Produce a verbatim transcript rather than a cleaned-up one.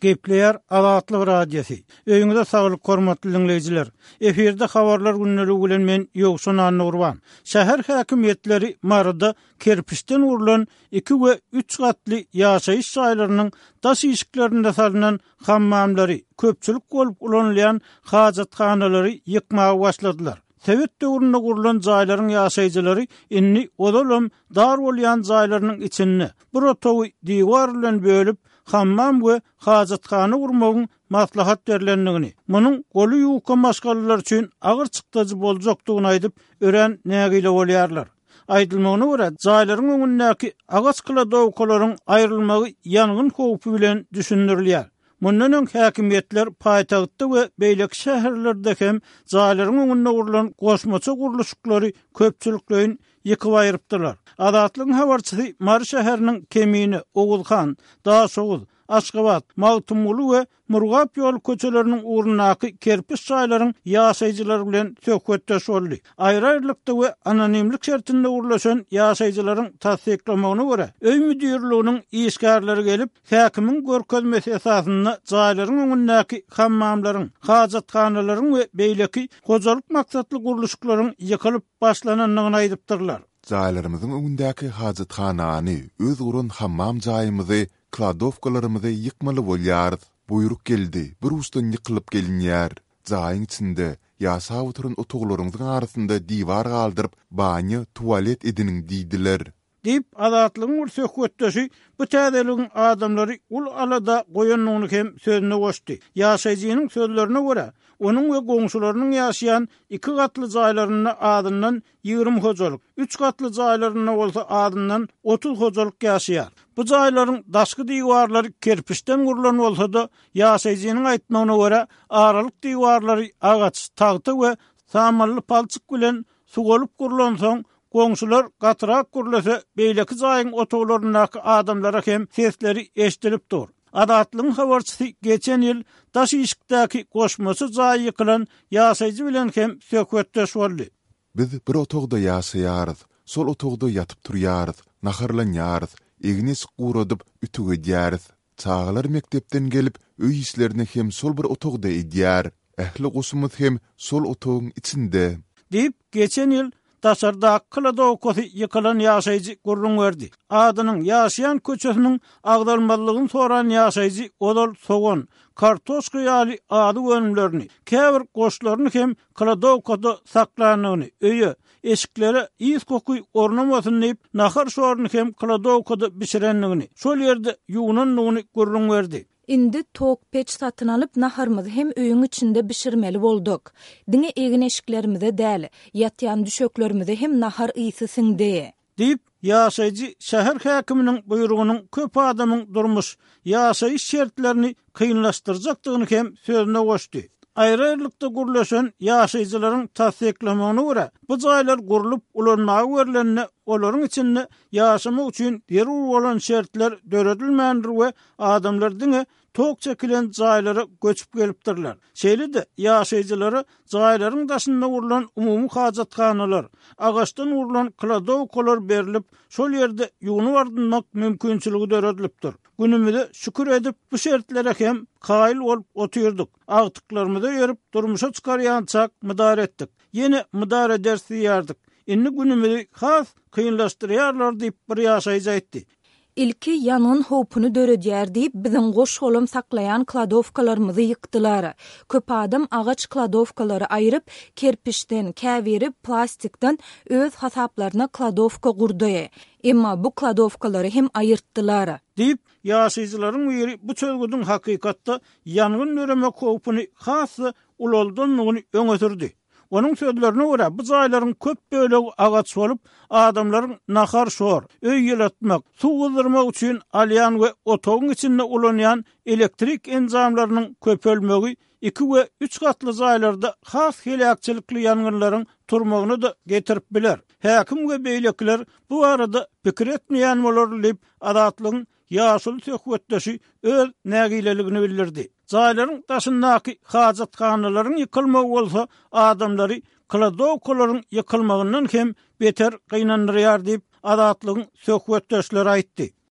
Gepleyer Azatlyk radiosu. Öýüňizde saglyk hormatly dinleýijiler. Eferde habarlar günnäli bilen men Ýogsun Annurwan. Şäher häkimetleri Marada kerpiçden urulan iki we üç gatly ýaşaýyş şaýlarynyň daş işiklerinde salynan hammamlary, köpçülik bolup ulanýan hajatkhanalary ýykmagy başladylar. Sowet döwründe gurulan jaýlaryň ýaşaýjylary inni odalam dar bolýan jaýlarynyň içinde bir otowy diwar bilen bölüp hammam we hajatkana gurmagyň maslahat berlendigini, munyň goly ýuwka maşgalalar üçin agyr çykdyjy boljakdygyny aýdyp ören nägile bolýarlar. Aýdylmagyna görä, jaýlaryň öňündäki agaç kladowkalaryň aýrylmagy ýangyn howpy bilen düşündirilýär. Mundan öň häkimetler paýtagtda we beýlek şäherlerde hem jaýlaryň öňünde gurulan goşmaça guruluşlary köpçüliklerin ýykyp aýrypdylar. Azatlyk habarçysy Mar şäheriniň Kemini, Ogulhan, Daşoğuz, Aşgabat, Magtumulu we Murgap ýol köçeleriniň urunaky kerpiç şaýlaryň ýaşaýjylar bilen söhbetdeş boldy. Aýry-aýrylykda we anonimlik şertinde urulaşan ýaşaýjylaryň tasdiklamagyna görä, öý müdirliginiň işgärleri gelip, häkimiň görkezmesi esasynda jaýlaryň öňündäki hammamlaryň, hajatkhanalaryň we beýleki gojalyk maksatly guruluşlaryň ýykylyp başlananlygyny aýdypdyrlar. Jaýlarymyzyň öňündäki hajathanany, öz urun hammam jaýymyzy, kladowkalarymyzy ýykmaly bolýar. Buyruk geldi, bir ustan ýykylyp gelinýär. Jaýyň içinde ýaşap oturan otoglaryňyň arasynda diwar galdyryp, baňy, tualet ediniň diýdiler. Dip azatlygyň bir söhbetdeşi bu täzeligiň adamlary ul alada goýanyny hem sözüne goşdy. Ýaşaýjynyň sözlerine görä, onun we goňşularynyň ýaşaýan iki gatly jaýlaryna adyndan ýygrimi hojalyk, üç gatly jaýlaryna bolsa adyndan otuz hojalyk ýaşaýar. Bu jaýlaryň daşky diwarlary kerpiçden gurulan bolsa da ýaşaýjynyň aýtmagyna görä aralyk diwarlary agaç, tagty we samally palçyk bilen sugolup gurulan soň goňşular gatyrak gurulasa beýleki jaýyň otoglarynaky adamlara hem sesleri eşdilip dur. Azatlygyň habarçysy geçen ýyl daş işikdäki goşmasy jaý ýykylan ýaşaýjy bilen hem söhbetdeş boldy. Biz bir otogda ýaşaýarys, sol otogda ýatyp turýarys, naharlanýarys, egnis guradyp ütüge edýäris. Çağlar mektepden gelip öý işlerini hem sol bir otogda edýär. Ähli gosumyz hem sol otogyň içinde. Dip geçen ýyl Taşarda kladowkasy ýykylan ýaşaýjy gurrun berdi. Adynyň ýaşaýan köçesiniň agdalmalygyny soran ýaşaýjy odal soğan, kartoşka ýaly ady önümlerini, käbir goşlaryny hem kladowkada saklanyny, öýe, eşiklere ýys kokuy ornamasyn diýip nahar şoruny hem kladowkada bişirenligini, şol ýerde ýuwunanyny gurrun berdi. Indi tok peç satyn alyp naharmyzy hem öýüň içinde bişirmeli bolduk. Diňe egin eşiklerimize däl, ýatýan düşöklerimize hem nahar ýysy siňdi. Diýip ýaşaýjy şäher häkiminiň buýrugynyň köp adamyň durmuş ýaşaýyş şertlerini kynlaşdyrjakdygyny hem sözüne goşdy. Aýry-aýrylykda gurulaşan ýaşaýjylaryň tasdiklamagyna görä, bu jaýlar gurulup ulanmagy verilenine olaryň içinde ýaşamak üçin derur bolan şertler döredilmändir we adamlar diňe tok çekilen jaýlara göçüp gelipdirler. Şeýle-de ýaşaýjylary jaýlaryň daşynda gurulan umumy hajatkanalar, agaçdan urulan kladowkalar berilip, şol ýerde ýuwuny bardynmak mümkinçiligi döredilipdir. Günümizde şükür edip bu şertlere hem kail olup oturduk. Agtyklarymyza ýerip durmuşa çykarýançak mydar etdik. Yine mydar edersi ýardyk. Inni günümizde has kynlaşdyrýarlar diýip bir ýaşaýjy aýtdy. İlki yanğın hopunu döredýär diýip biziň goş holum saklayan kladowkalarymyzy ýykdylar. Köp adam agaç kladowkalary aýryp, kerpiçden, käwiri, plastikden öz hasaplaryna kladowka gurdy. Emma bu kladowkalary hem aýyrtdylar. Diýip ýaşaýjylaryň biri bu çölgüdüň hakykatda yanğyn nöremek howpuny hasy uloldanlygyny öňe sürdi. Onun sözlerine görä, bu jaýlaryň köp bölegi agaç bolup, adamlaryň nahar şor, öý ýylatmak, suw gyzdyrmak üçin alýan we otogyň içinde ulanýan elektrik enzamlarynyň köpelmegi iki we üç gatly jaýlarda has helakçylikli ýangynlaryň turmagyny da getirip biler. Häkim we beýlekler bu arada pikir etmeýän bolar diýip azatlygyň ýaşul söhbetdeşi öz nägileligini bildirdi. Jaýlaryň daşyndaky hajatkhanalaryň ýykylmagy bolsa, adamlary kladowkalaryň ýykylmagyndan hem beter gynandyrýar diýip azatlygyň söhbetdeşleri aýtdy.